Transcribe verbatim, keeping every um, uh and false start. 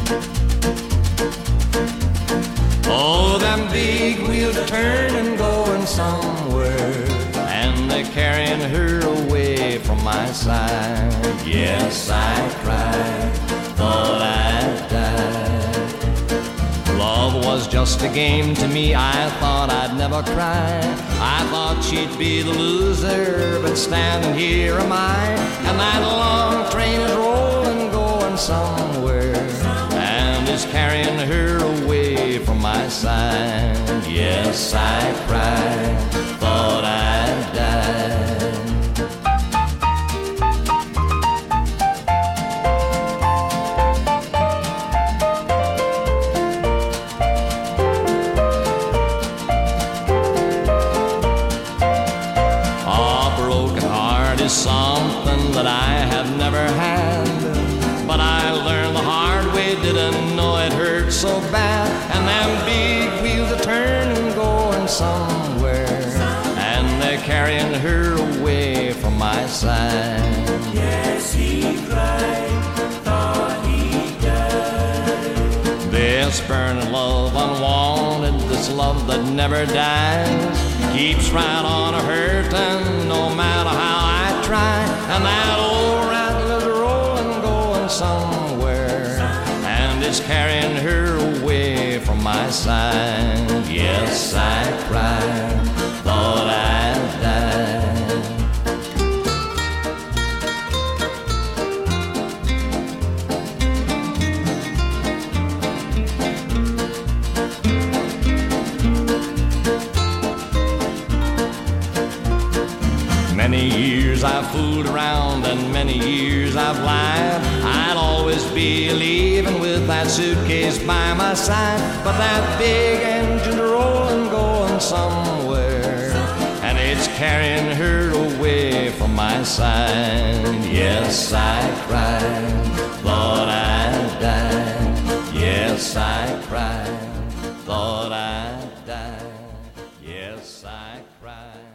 Oh, them big wheels are turning, going somewhere, and they're carrying her away from my side. Yes, I cried, thought I'd die. Love was just a game to me, I thought I'd never cry. I thought she'd be the loser, but standing here am I. And that long train is rolling, going somewhere, and is carrying her away from my side. Yes, I cried, thought I'd die. Something that I have never had, but I learned the hard way, didn't know it hurt so bad. And them big wheels are turning, going somewhere, and they're carrying her away from my side. Yes, he cried, thought he died. This burning love unwanted, this love that never dies, keeps right on a hurting, no matter how I try. And that old rattler's rolling, going somewhere, and it's carrying her away from my side. Yes, I cried, thought I'd die. Many years I've fooled around and many years I've lied. I'd always be leaving with that suitcase by my side, but that big engine's rolling, going somewhere, and it's carrying her away from my side. Yes, I cried, thought I'd die. Yes, I cried, thought I'd die. Yes, I cried.